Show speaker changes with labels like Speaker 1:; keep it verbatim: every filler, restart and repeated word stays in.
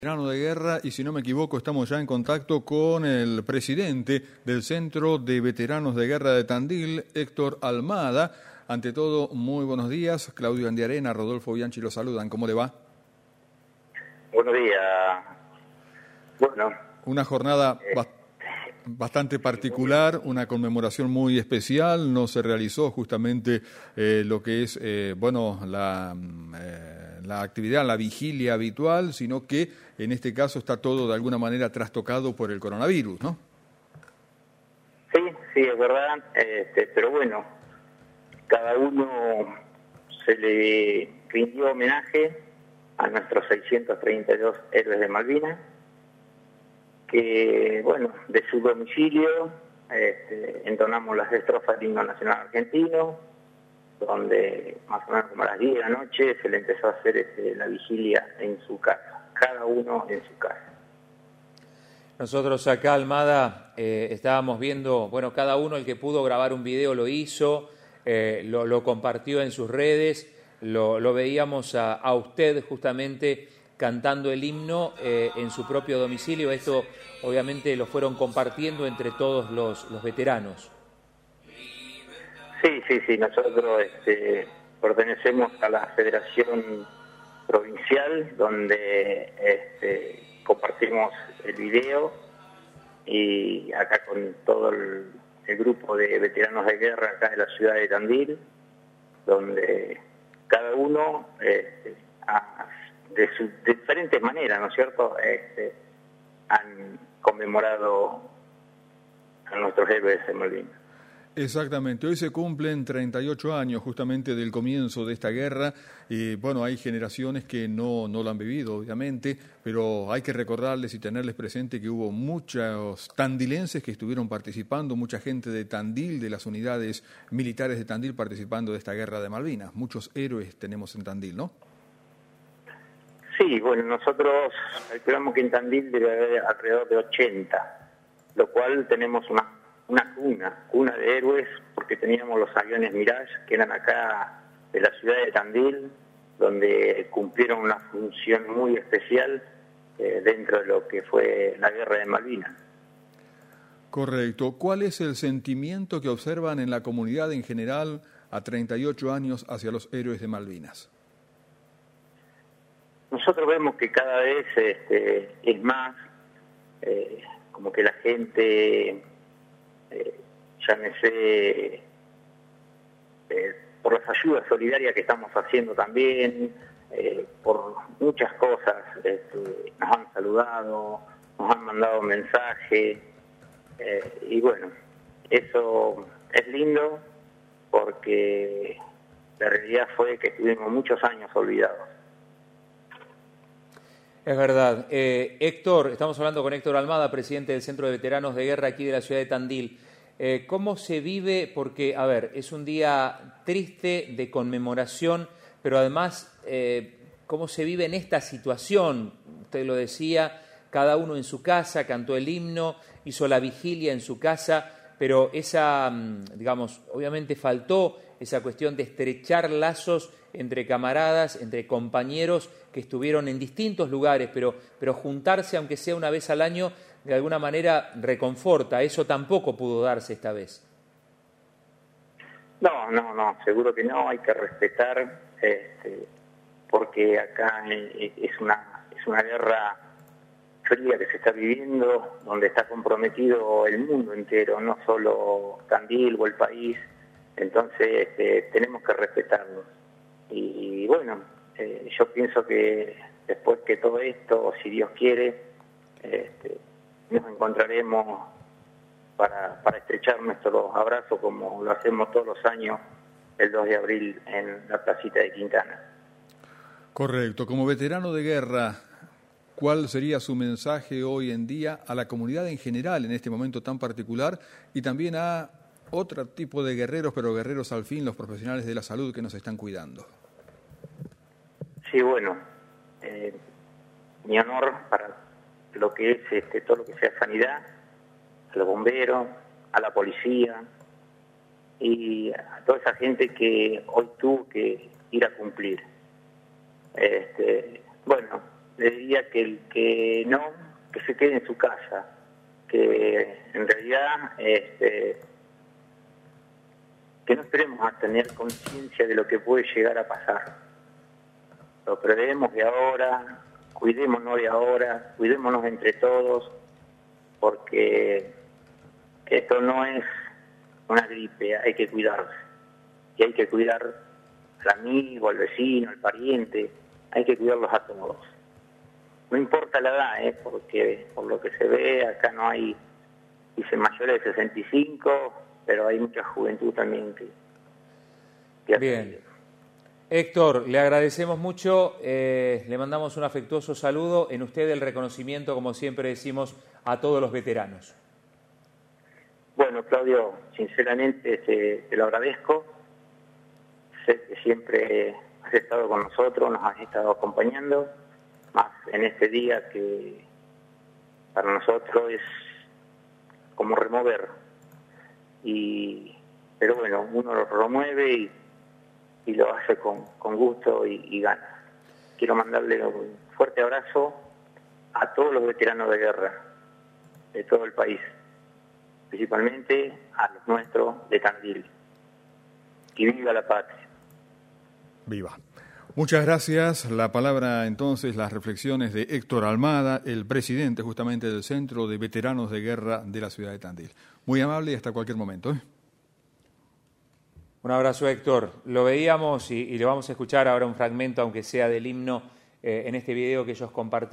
Speaker 1: Veterano de guerra, y si no me equivoco estamos ya en contacto con el presidente del Centro de Veteranos de Guerra de Tandil, Héctor Almada. Ante todo, muy buenos días. Claudio Andiarena, Rodolfo Bianchi los saludan. ¿Cómo le va?
Speaker 2: Buenos días. Bueno.
Speaker 1: Una jornada
Speaker 2: eh,
Speaker 1: ba bastante particular, una conmemoración muy especial. No se realizó justamente eh, lo que es, eh, bueno, la... Eh, la actividad, la vigilia habitual, sino que en este caso está todo de alguna manera trastocado por el coronavirus, ¿no?
Speaker 2: Sí, sí, es verdad, este, pero bueno, cada uno se le rindió homenaje a nuestros seiscientos treinta y dos héroes de Malvinas, que, bueno, de su domicilio este, entonamos las estrofas del himno nacional argentino, donde más o menos como a las diez de la noche se le empezó a hacer este, la vigilia en su casa, cada uno en su casa.
Speaker 3: Nosotros acá, Almada, eh, estábamos viendo, bueno, cada uno el que pudo grabar un video lo hizo, eh, lo, lo compartió en sus redes, lo, lo veíamos a, a usted justamente cantando el himno eh, en su propio domicilio. Esto obviamente lo fueron compartiendo entre todos los, los veteranos.
Speaker 2: Sí, sí, sí, nosotros este, pertenecemos a la Federación Provincial, donde este, compartimos el video, y acá con todo el, el grupo de veteranos de guerra acá de la ciudad de Tandil, donde cada uno este, a, de, su, de diferentes maneras, ¿no es cierto?, este, han conmemorado a nuestros héroes de Malvinas.
Speaker 1: Exactamente, hoy se cumplen treinta y ocho años justamente del comienzo de esta guerra y bueno, hay generaciones que no, no lo han vivido obviamente, pero hay que recordarles y tenerles presente que hubo muchos tandilenses que estuvieron participando, mucha gente de Tandil, de las unidades militares de Tandil participando de esta guerra de Malvinas. Muchos héroes tenemos en Tandil, ¿no?
Speaker 2: Sí, bueno, nosotros calculamos que en Tandil debe haber alrededor de ochenta, lo cual tenemos una una cuna, cuna de héroes, porque teníamos los aviones Mirage, que eran acá de la ciudad de Tandil, donde cumplieron una función muy especial eh, dentro de lo que fue la guerra de Malvinas.
Speaker 1: Correcto. ¿Cuál es el sentimiento que observan en la comunidad en general a treinta y ocho años hacia los héroes de Malvinas?
Speaker 2: Nosotros vemos que cada vez este, es más, eh, como que la gente... Eh, llámese eh, por las ayudas solidarias que estamos haciendo también, eh, por muchas cosas, este, nos han saludado, nos han mandado mensajes, eh, y bueno, eso es lindo porque la realidad fue que estuvimos muchos años olvidados.
Speaker 3: Es verdad. Eh, Héctor, estamos hablando con Héctor Almada, presidente del Centro de Veteranos de Guerra aquí de la ciudad de Tandil. Eh, ¿Cómo se vive? Porque, a ver, es un día triste de conmemoración, pero además, eh, ¿cómo se vive en esta situación? Usted lo decía, cada uno en su casa, cantó el himno, hizo la vigilia en su casa, pero esa, digamos, obviamente faltó esa cuestión de estrechar lazos entre camaradas, entre compañeros que estuvieron en distintos lugares, pero, pero juntarse, aunque sea una vez al año, de alguna manera reconforta. Eso tampoco pudo darse esta vez.
Speaker 2: No, no, no, seguro que no, hay que respetar, este, porque acá es una, es una guerra fría que se está viviendo, donde está comprometido el mundo entero, no solo Tandil o el país, entonces este, tenemos que respetarlos. Y, y bueno, eh, yo pienso que después que todo esto, si Dios quiere, este, nos encontraremos para, para estrechar nuestros abrazos como lo hacemos todos los años el dos de abril en la placita de Quintana.
Speaker 1: Correcto. Como veterano de guerra, ¿cuál sería su mensaje hoy en día a la comunidad en general en este momento tan particular y también a otro tipo de guerreros, pero guerreros al fin, los profesionales de la salud que nos están cuidando?
Speaker 2: Sí, bueno, eh, mi honor para lo que es este, todo lo que sea sanidad, a los bomberos, a la policía y a toda esa gente que hoy tuvo que ir a cumplir. Este, bueno, le diría que el que no, que se quede en su casa, que en realidad este, que no esperemos a tener conciencia de lo que puede llegar a pasar. Lo preveemos de ahora, cuidémonos de ahora, cuidémonos entre todos, porque esto no es una gripe, hay que cuidarse. Y hay que cuidar al amigo, al vecino, al pariente, hay que cuidarlos a todos. No importa la edad, ¿eh? Porque por lo que se ve, acá no hay, dice mayores de sesenta y cinco, pero hay mucha juventud también que... que
Speaker 3: Bien. Héctor, le agradecemos mucho, eh, le mandamos un afectuoso saludo, en usted el reconocimiento, como siempre decimos, a todos los veteranos.
Speaker 2: Bueno, Claudio, sinceramente te, te lo agradezco. Sé que siempre has estado con nosotros, nos has estado acompañando, más en este día que para nosotros es como remover. Y, pero bueno, uno lo remueve y, y lo hace con, con gusto y, y ganas. Quiero mandarle un fuerte abrazo a todos los veteranos de guerra de todo el país, principalmente a los nuestros de Tandil. Y viva la patria.
Speaker 1: Viva. Muchas gracias. La palabra entonces, las reflexiones de Héctor Almada, el presidente justamente del Centro de Veteranos de Guerra de la ciudad de Tandil. Muy amable y hasta cualquier momento, ¿eh?
Speaker 3: Un abrazo, Héctor. Lo veíamos y, y le vamos a escuchar ahora un fragmento, aunque sea del himno, eh, en este video que ellos compartieron.